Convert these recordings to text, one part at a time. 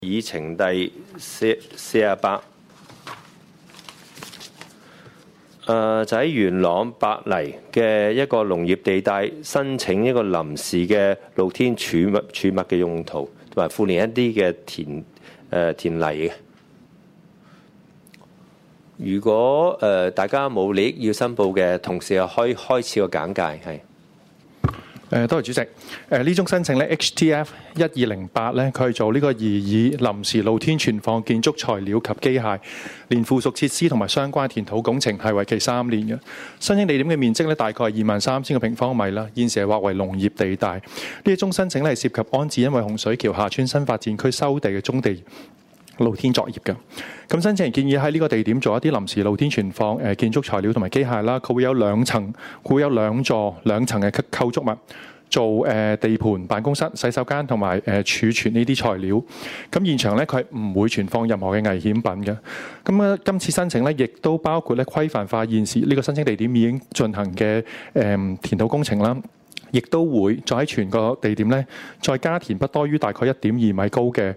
議程第48，就喺元朗白泥嘅一個農業地帶申請一個臨時嘅露天儲物嘅用途，同埋附連一啲嘅田泥嘅。如果大家冇利益要申報嘅同事，可以開始個簡介係。 多謝主席。呢宗申請咧 HTF 1208咧，佢係做呢個擬議臨時露天存放建築材料及機械，連附屬設施同埋相關填土工程，係為期3年嘅。申請地點嘅面積咧，大概係23,000個平方米啦。現時係劃為農業地帶。呢一宗申請咧係涉及安置因為洪水橋廈村新發展區收地嘅棕地露天作業嘅。咁申請人建議喺呢個地點做一啲臨時露天存放建築材料同埋機械啦。佢會有2層，佢會有2座2層嘅構築物，做地盤、辦公室、洗手間同埋儲存呢啲材料。咁現場咧，佢係唔會存放任何嘅危險品嘅。咁今次申請咧，亦都包括咧規範化現時呢個申請地點已經進行嘅填土工程啦。亦都會再喺全個地點咧，再加填不多於大概1.2米高嘅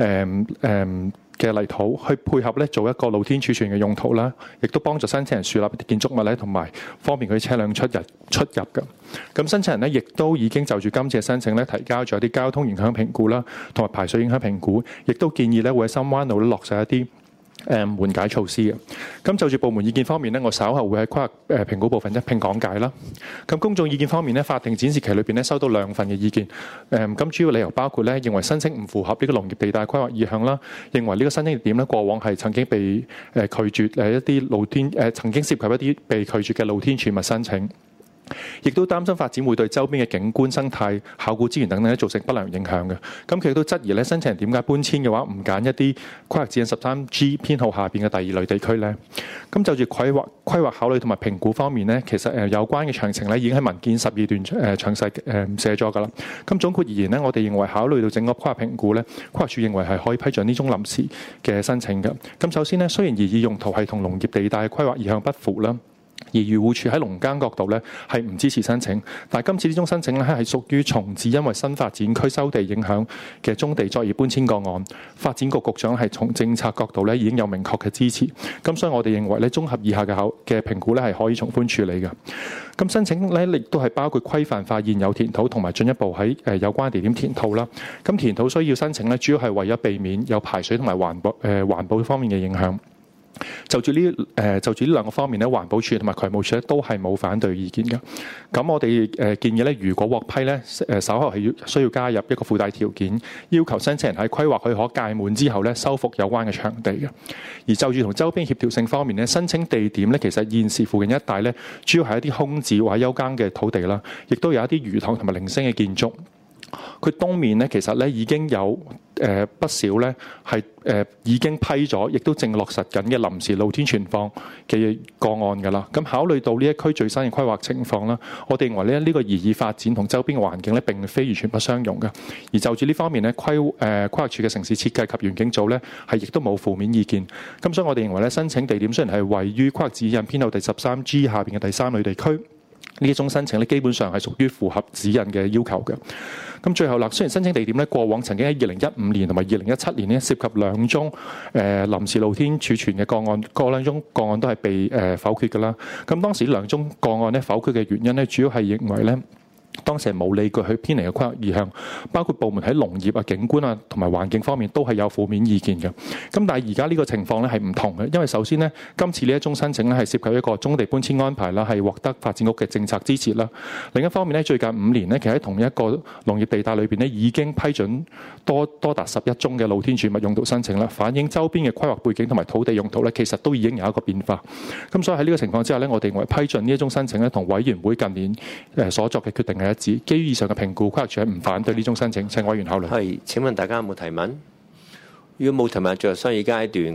泥土，去配合咧做一個露天儲存嘅用途啦，亦都幫助申請人樹立一啲建築物咧，同埋方便佢車輛出入嘅。咁申請人咧，亦都已經就住今次嘅申請咧，提交咗一啲交通影響評估啦，同埋排水影響評估，亦都建議咧會喺深灣路咧落實一啲緩解措施嘅。咁就住部門意見方面呢，我稍後會喺規劃評估部分一併講解啦。咁公眾意見方面呢，法定展示期裏邊呢收到2份嘅意見。咁主要理由包括呢，認為申請唔符合呢個農業地帶規劃意向啦，認為呢個申請地點呢過往係曾經被拒絕一啲露天曾經涉及一啲被拒絕嘅露天儲物申請。亦都擔心發展會對周邊嘅景觀、生態、考古資源等等造成不良影響嘅。咁佢亦都質疑咧，申請人點解搬遷嘅話唔揀一啲規劃指引13G 編號下邊嘅第2類地區呢？咁就住規劃考慮同埋評估方面呢，其實有關嘅詳情咧已經喺文件12段詳細寫咗㗎啦。咁總括而言呢，我哋認為考慮到整個規劃評估咧，規劃署認為係可以批准呢宗臨時嘅申請嘅。咁首先呢，雖然擬議用途係同農業地帶規劃意向不符啦，而漁護署喺農耕角度咧係唔支持申請，但係今次呢宗申請咧係屬於重置因為新發展區收地影響嘅棕地作業搬遷個案。發展局局長係從政策角度咧已經有明確嘅支持，咁所以我哋認為咧綜合以下嘅評估咧係可以從寬處理嘅。咁申請咧亦都係包括規範化現有填土同埋進一步喺有關地點填土啦。咁填土需要申請咧，主要係為咗避免有排水同埋環保方面嘅影響。就住呢2個方面咧，環保署同埋渠務署咧都係冇反對意見嘅。咁我哋建議咧，如果獲批咧，稍後係需要加入一個附帶條件，要求申請人喺規劃許可屆滿之後咧，修復有關嘅場地嘅。而就住同周邊協調性方面咧，申請地點咧，其實現時附近一帶咧，主要係一啲空置或者休耕嘅土地啦，亦都有一啲魚塘同埋零星嘅建築。佢東面咧，其實咧已經有不少咧係已經批咗，亦都正落實緊嘅臨時露天存放嘅個案㗎啦。咁考慮到呢一區最新嘅規劃情況啦，我哋認為咧呢個擬議發展同周邊嘅環境咧並非完全不相容嘅。而就住呢方面咧，規劃署嘅城市設計及園境組咧係亦都冇負面意見。咁所以我哋認為咧，申請地點雖然係位於規劃指引編號第13G 下邊嘅第3類地區，呢一種申請咧基本上係屬於符合指引嘅要求嘅。咁最後啦，雖然申請地點咧過往曾經喺2015年同埋2017年咧涉及2宗臨時露天儲存嘅個案，嗰2宗個案都係被否決㗎啦。咁當時2宗個案咧否決嘅原因咧，主要係認為咧，當時係冇理據去偏離嘅規劃意向，包括部門喺農業啊、景觀啊同埋環境方面都係有負面意見嘅。咁但係而家呢個情況咧係唔同嘅，因為首先呢，今次呢一宗申請咧係涉及一個棕地搬遷安排啦，係獲得發展局嘅政策支持啦。另一方面咧，最近5年咧，其實喺同一個農業地帶裏邊咧已經批准多達11宗嘅露天儲物用途申請啦，反映周邊嘅規劃背景同埋土地用途咧，其實都已經有一個變化。咁所以喺呢個情況之下咧，我哋認為批准呢一宗申請咧，同委員會近年所作嘅決定係一致。基於以上嘅評估，規劃署係唔反對呢宗申請，請委員考慮。 係，請問大家有冇提問？如果冇提問，進入商議階段。